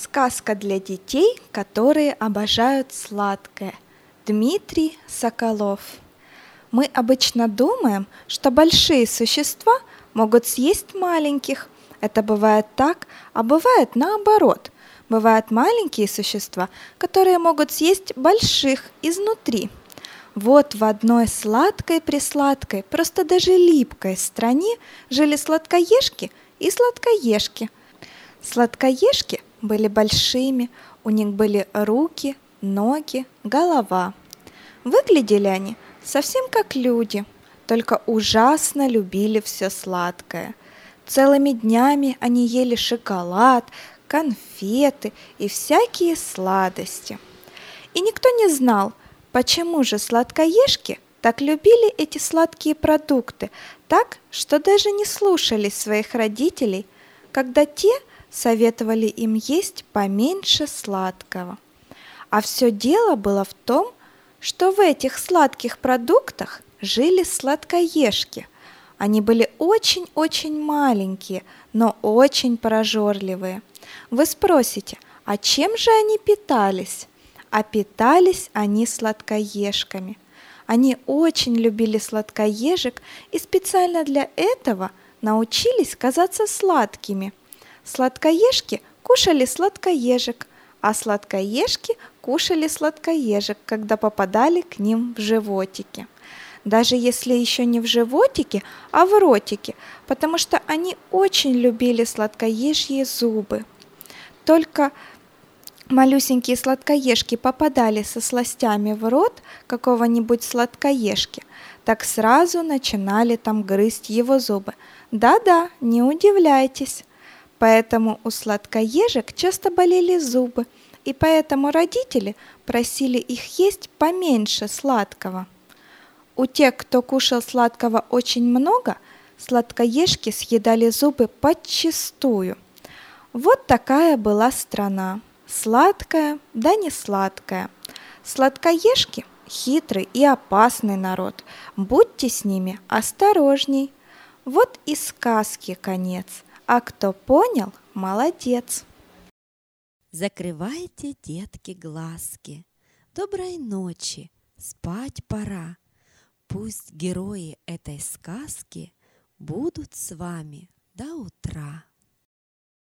Сказка для детей, которые обожают сладкое. Дмитрий Соколов. Мы обычно думаем, что большие существа могут съесть маленьких. Это бывает так, а бывает наоборот. Бывают маленькие существа, которые могут съесть больших изнутри. Вот в одной сладкой-пресладкой, просто даже липкой стране жили сладкоежки и сладкоежки. Сладкоежки были большими, у них были руки, ноги, голова. Выглядели они совсем как люди, только ужасно любили все сладкое. Целыми днями они ели шоколад, конфеты и всякие сладости. И никто не знал, почему же сладкоежки так любили эти сладкие продукты, так, что даже не слушались своих родителей, когда те советовали им есть поменьше сладкого. А все дело было в том, что в этих сладких продуктах жили сладкоежки. Они были очень-очень маленькие, но очень прожорливые. Вы спросите, а чем же они питались? А питались они сладкоежками. Они очень любили сладкоежек и специально для этого научились казаться сладкими. Сладкоежки кушали сладкоежек, а сладкоежки кушали сладкоежек, когда попадали к ним в животики. Даже если еще не в животике, а в ротике, потому что они очень любили сладкоежьи зубы. Только малюсенькие сладкоежки попадали со сластями в рот какого-нибудь сладкоежки, так сразу начинали там грызть его зубы. Да-да, не удивляйтесь. Поэтому у сладкоежек часто болели зубы, и поэтому родители просили их есть поменьше сладкого. У тех, кто кушал сладкого очень много, сладкоежки съедали зубы подчистую. Вот такая была страна. Сладкая, да не сладкая. Сладкоежки – хитрый и опасный народ. Будьте с ними осторожней. Вот и сказки конец. А кто понял, молодец. Закрывайте, детки, глазки. Доброй ночи, спать пора. Пусть герои этой сказки будут с вами до утра.